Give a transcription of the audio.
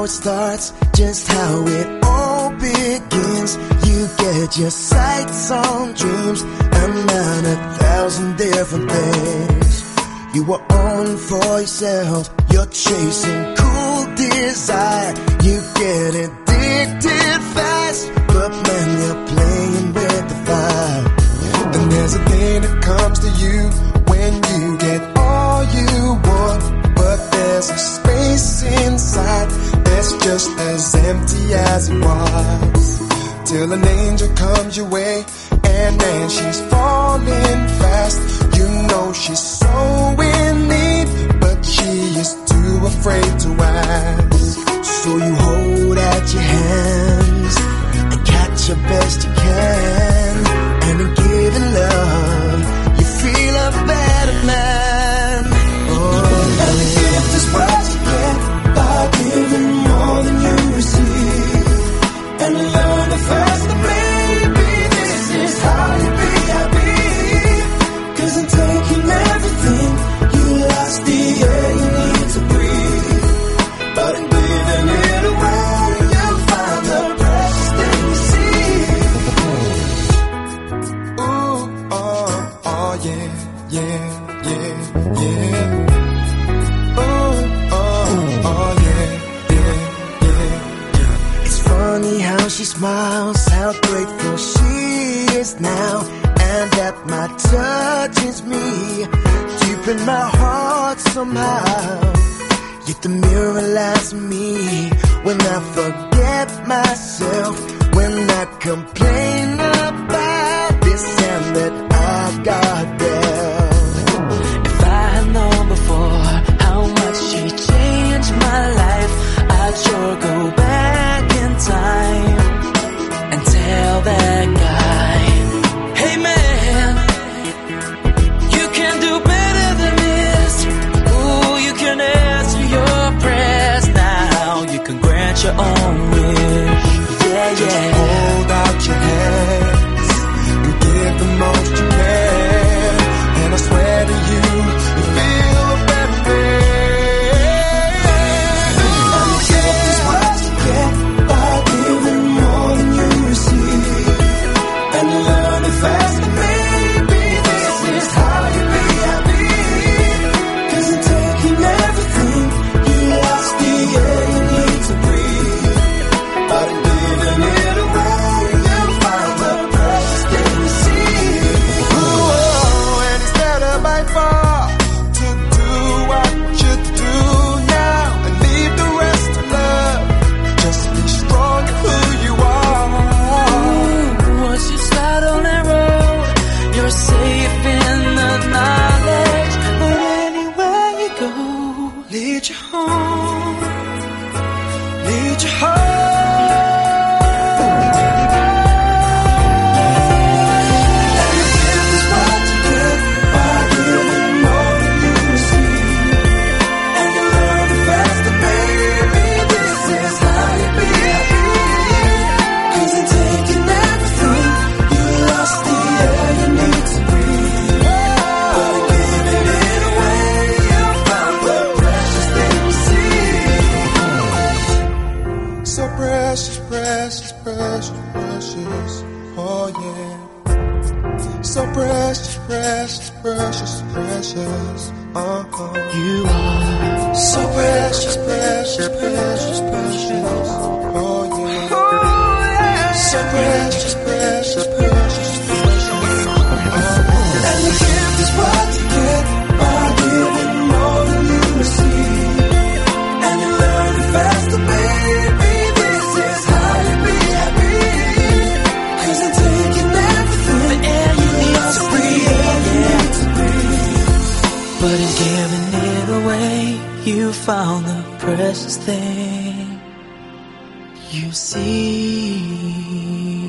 it starts, just how it all begins. You get your sights on dreams, among 1,000 different things. You were on for yourself, you're chasing cool desire. You get addicted fast, but man, you're playing with the fire. And there's a day that comes to you when you get all you want, but there's a space inside that's just as empty as it was. Till an angel comes your way, and man, she's falling fast. You know she's so in need, but she is too afraid to ask. So you hold out your hands and catch your best you can, and in giving love, you feel a better man. Oh, and the gift is what you get by giving more than you receive, and learn to fast that maybe this is how you be happy. 'Cause in taking everything, you lost the air you need to breathe. But in giving it away, you find the precious thing you see. Ooh, oh, oh, yeah, yeah, yeah, yeah. Ooh, oh, oh, yeah, yeah, yeah, yeah. It's funny how she smiles, how grateful she is now, and that my touch is me, deep in my heart somehow. Yet the mirror lies on me when I forget myself, when I complain about this hand that I got dealt. If I had known before how much she changed my life, I'd sure go back in time and tell that guy, hey man, you can do better than this. Ooh, you can ask for your prayers now. You can grant your own wish. Yeah, yeah. Just hold out your hands and give the most you can, and I swear to you, you feel a better man. And the gift is what you get by giving more than you receive, and learn it fast that maybe this is how you be happy. 'Cause in taking everything, you lost the air you need to breathe. But in giving it away, you find the precious thing you see. Ooh, and it's better by far to do what you do now and leave the rest to love. Just be strong in who you are. Once you start on that road, you're safe in the knowledge. But anywhere you go, lead you home, lead you home. And the gift is what you get by giving more than you receive, and you learn it fast that baby, this is how you be happy. 'Cause in taking everything, you lost the air you need to breathe. But in giving it away, you found the precious thing you see. So precious, precious, precious, precious, oh yeah. So precious, precious, precious, precious, you are so precious, precious, precious, precious, oh yeah. So precious, precious, precious, precious, and the gift is what you get by giving more than you receive, and you learn it faster, baby. This is how you be happy. 'Cause in taking everything, the air you need to breathe, but in giving it away, you found the precious thing you see.